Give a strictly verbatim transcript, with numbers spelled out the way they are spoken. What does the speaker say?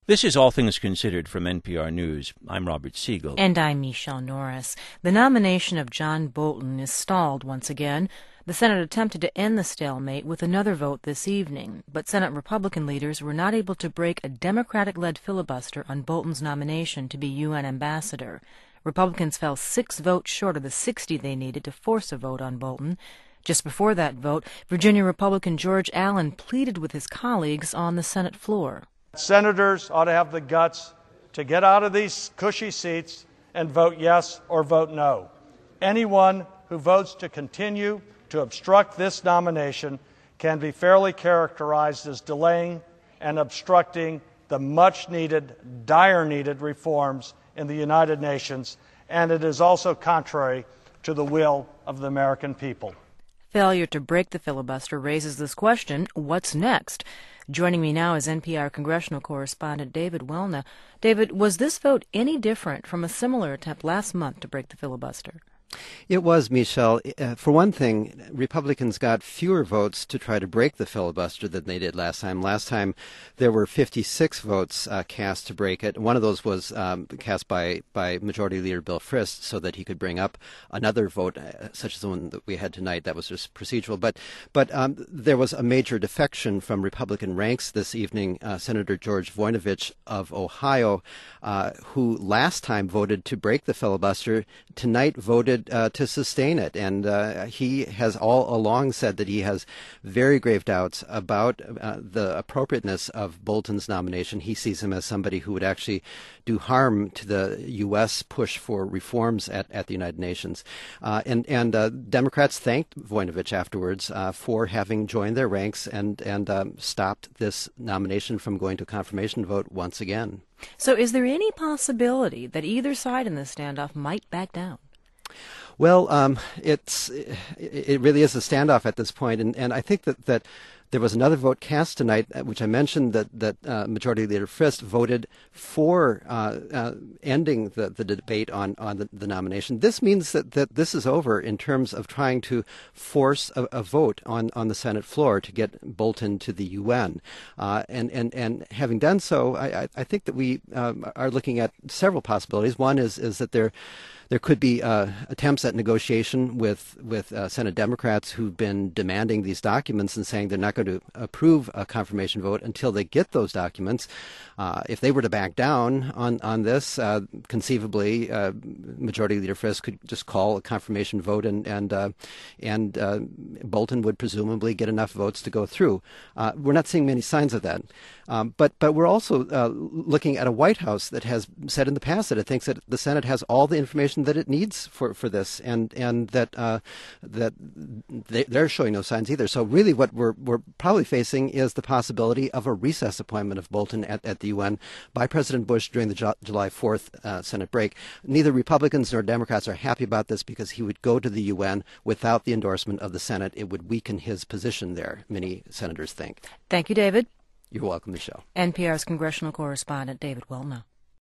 This is All Things Considered from N P R News. I'm Robert Siegel. And I'm Michelle Norris. The nomination of John Bolton is stalled once again. The Senate attempted to end the stalemate with another vote this evening, but Senate Republican leaders were not able to break a Democratic-led filibuster on Bolton's nomination to be U N ambassador. Republicans fell six votes short of the sixty they needed to force a vote on Bolton. Just before that vote, Virginia Republican George Allen pleaded with his colleagues on the Senate floor. Senators ought to have the guts to get out of these cushy seats and vote yes or vote no. Anyone who votes to continue to obstruct this nomination can be fairly characterized as delaying and obstructing the much-needed, dire-needed reforms in the United Nations, and it is also contrary to the will of the American people. Failure to break the filibuster raises this question: what's next? Joining me now is N P R congressional correspondent David Welna. David, was this vote any different from a similar attempt last month to break the filibuster? It was, Michelle. Uh, for one thing, Republicans got fewer votes to try to break the filibuster than they did last time. Last time, there were fifty-six votes uh, cast to break it. One of those was um, cast by, by Majority Leader Bill Frist so that he could bring up another vote, uh, such as the one that we had tonight. That was just procedural. But but um, there was a major defection from Republican ranks this evening. Uh, Senator George Voinovich of Ohio, uh, who last time voted to break the filibuster, tonight voted Uh, to sustain it. And uh, he has all along said that he has very grave doubts about uh, the appropriateness of Bolton's nomination. He sees him as somebody who would actually do harm to the U S push for reforms at, at the United Nations. Uh, and and uh, Democrats thanked Voinovich afterwards uh, for having joined their ranks and, and um, stopped this nomination from going to a confirmation vote once again. So is there any possibility that either side in this standoff might back down? Well, um, it's it really is a standoff at this point, and, and I think that, that there was another vote cast tonight, which I mentioned, that that uh, Majority Leader Frist voted for uh, uh, ending the, the debate on on the, the nomination. This means that, that this is over in terms of trying to force a, a vote on, on the Senate floor to get Bolton to the U N. Uh, and, and and having done so, I, I think that we um, are looking at several possibilities. One is is that there. There could be uh, attempts at negotiation with with uh, Senate Democrats who've been demanding these documents and saying they're not going to approve a confirmation vote until they get those documents. Uh, if they were to back down on on this, uh, conceivably, uh, Majority Leader Frist could just call a confirmation vote, and and uh, and uh, Bolton would presumably get enough votes to go through. Uh, we're not seeing many signs of that, um, but but we're also uh, looking at a White House that has said in the past that it thinks that the Senate has all the information that it needs for, for this, and and that uh, that they, they're showing no signs either. So really, what we're we're probably facing is the possibility of a recess appointment of Bolton at, at the U N by President Bush during the Ju- July fourth uh, Senate break. Neither Republicans nor Democrats are happy about this because he would go to the U N without the endorsement of the Senate. It would weaken his position there, many senators think. Thank you, David. You're welcome, Michelle. N P R's congressional correspondent David Welna.